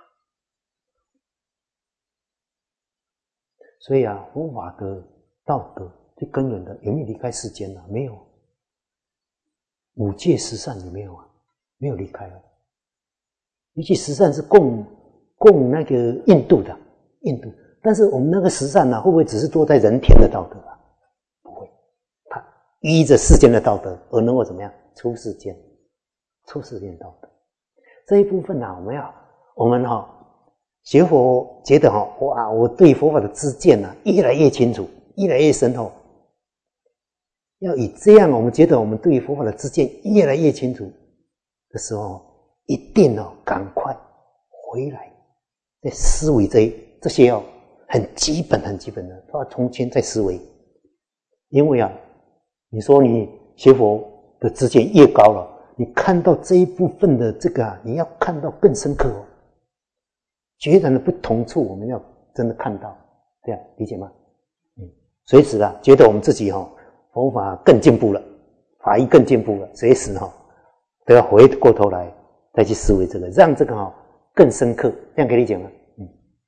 所以啊，佛法的道德最根源的有没有离开世间啊？没有。五戒十善有没有啊？没有离开啊。一切十善是供供那个印度的印度，但是我们那个十善呢、啊，会不会只是坐在人天的道德啊？不会，他依着世间的道德而能够怎么样出世间，出世间道德这一部分呢、啊，我们要我们哈、哦、学佛觉得哈、哦、哇，我对佛法的知见呢、啊、越来越清楚，越来越深厚。要以这样，我们觉得我们对于佛法的知见越来越清楚的时候。一定哦，赶快回来，再思维这这些哦，很基本、很基本的，都要重新再思维。因为啊，你说你学佛的知见越高了，你看到这一部分的这个啊，你要看到更深刻哦，截然的不同处，我们要真的看到，这样理解吗？嗯，随时啊，觉得我们自己哈、哦、佛法更进步了，法义更进步了，随时哈、哦、都要回过头来。再去思维这个，让这个哈、哦、更深刻，这样可以理解吗？嗯，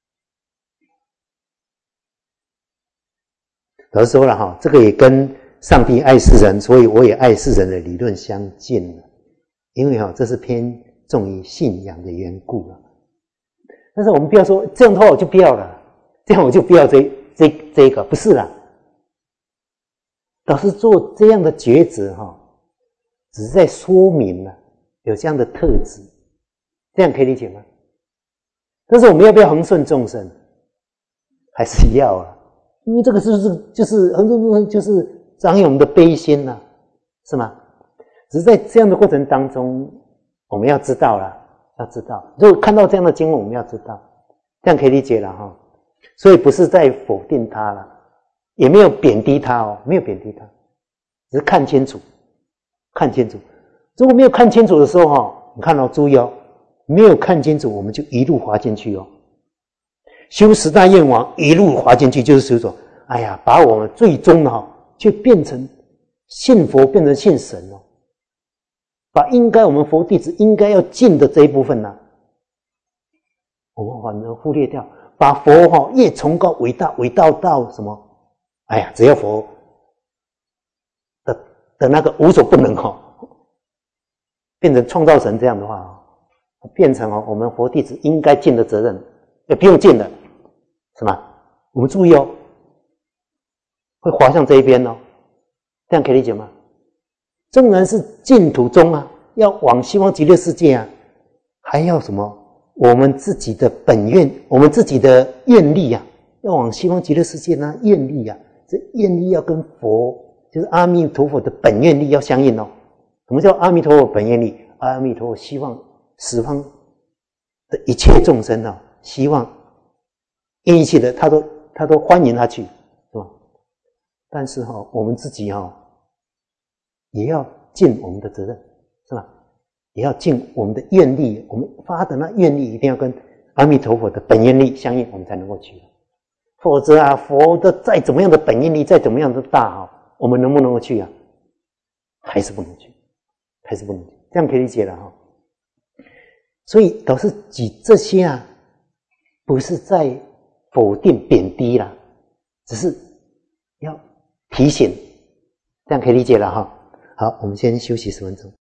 老师说了哈，这个也跟上帝爱世人，所以我也爱世人的理论相近了。因为哈、哦，这是偏重于信仰的缘故了。但是我们不要说这样的话我就不要了，这样我就不要这这这个，不是啦。老师做这样的抉择哈、哦，只是在说明了。有这样的特质，这样可以理解吗？但是我们要不要恒顺众生？还是要啊，因为这个是是就是恒顺众生，就是彰显我们的悲心呐、啊，是吗？只是在这样的过程当中，我们要知道啦，要知道，如果看到这样的经文，我们要知道，这样可以理解了哈。所以不是在否定它了，也没有贬低它哦，没有贬低它，只是看清楚，看清楚。如果没有看清楚的时候哈，你看哦，注意哦，没有看清楚，我们就一路滑进去哦。修十大愿王一路滑进去，就是说，哎呀，把我们最终哈，就变成信佛，变成信神哦。把应该我们佛弟子应该要尽的这一部分呢、啊，我们反而忽略掉，把佛哈越崇高伟大，伟大到什么哎呀，只要佛的的那个无所不能哦，变成创造神这样的话，变成哦我们佛弟子应该尽的责任，也不用尽了，是吗？我们注意哦，会滑向这一边哦，这样可以理解吗？纵然是净土中啊，要往西方极乐世界啊，还要什么？我们自己的本愿，我们自己的愿力啊，要往西方极乐世界呢，愿力啊，这愿力要跟佛，就是阿弥陀佛的本愿力要相应哦。什么叫阿弥陀佛本愿力？阿弥陀佛希望十方的一切众生啊，希望愿意去的，他都他都欢迎他去，是吧？但是哈、哦，我们自己哈、哦，也要尽我们的责任，是吧？也要尽我们的愿力，我们发的那愿力一定要跟阿弥陀佛的本愿力相应，我们才能够去。否则啊，佛的再怎么样的本愿力，再怎么样的大啊，我们能不能够去啊？还是不能去，还是不能去。这样可以理解了哈。所以导师举这些啊，不是在否定贬低啦，只是要提醒，这样可以理解了哈。好，我们先休息十分钟。